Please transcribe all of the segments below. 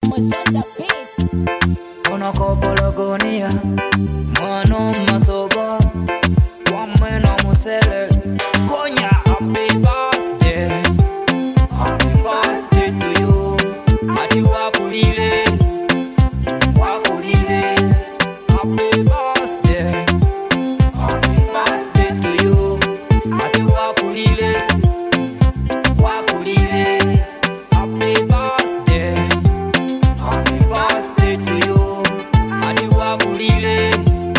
Una kopologonia mano masoba wamena musele konya. Happy birthday to you. Ati wakulile happy birthday to you. Ati wakulile happy birthday to you. Ati wakulile.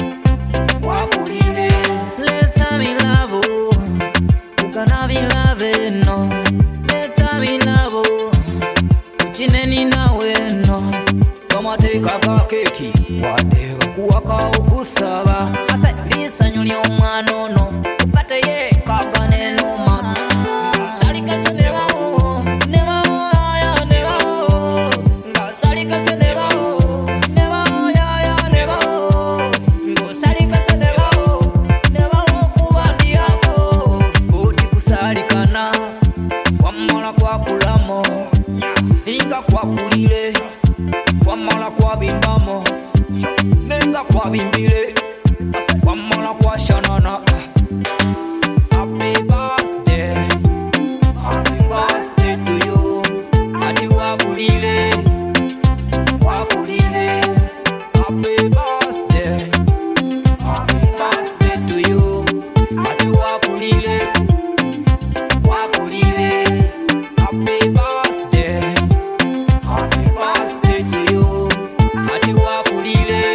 Let's have in love, you can have in love, no. Let's have in love, uchineni nawe no. Kama teka kakeki wadeba kuwaka ukusaba asa lisa nyuli omwana no upate ye kagane no ma salika se neba ya neba nga salika se neba ya neba ngo salika se neba kubandi yako oti kusalikana kwamala kwa kulamo inga kwa kulile kwamala kwa bimbamo nenga kwa bimbile kwamala kwa shanana. Happy birthday to you. Ati wakulile happy birthday to you. Ati wakulile happy birthday to you. Ati wakulile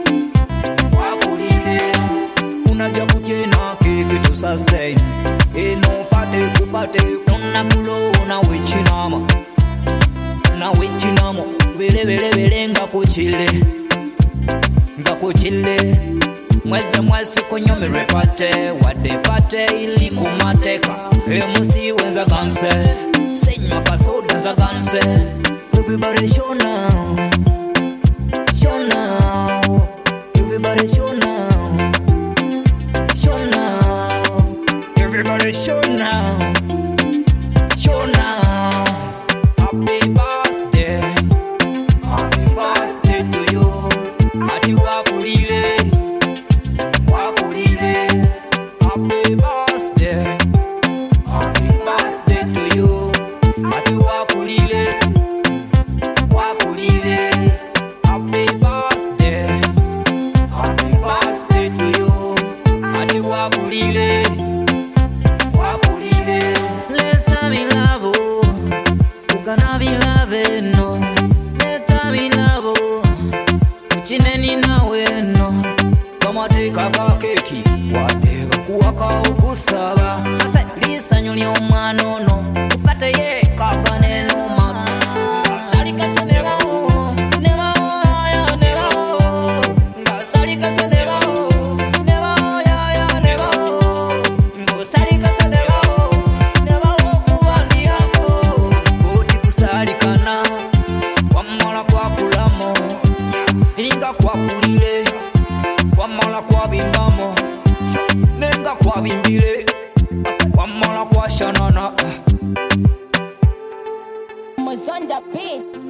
unajua kuchena kiki to sustain eno pate kupate unakulo na wichinamo bele ngakuchile mwezi kunyomere pate wade pate ili kumateka emusi wenza ganse senywa kasoda za ganse. Everybody show now, everybody show now, everybody show now. Happy birthday to you. Ati wakulile happy birthday to you. Ati wakulile happy birthday to you. Ati wakulile. Let's have in love, you can have in love, no. Let's have in love, uchineni nawe no. Kama teka kakeki wadeba kuwaka ukusaba asa lisa nyuli omwana no upate ye kagane no ma salika se neba ya neba nga salika se neba ya neba ngo salika se neba kubandi yako oti kusalikana kwamala kwa kulamo inga kwa kulile kwamala kwa bimbamo nenga kwa bimbile kwamala kwa shanana. Mazanda beat.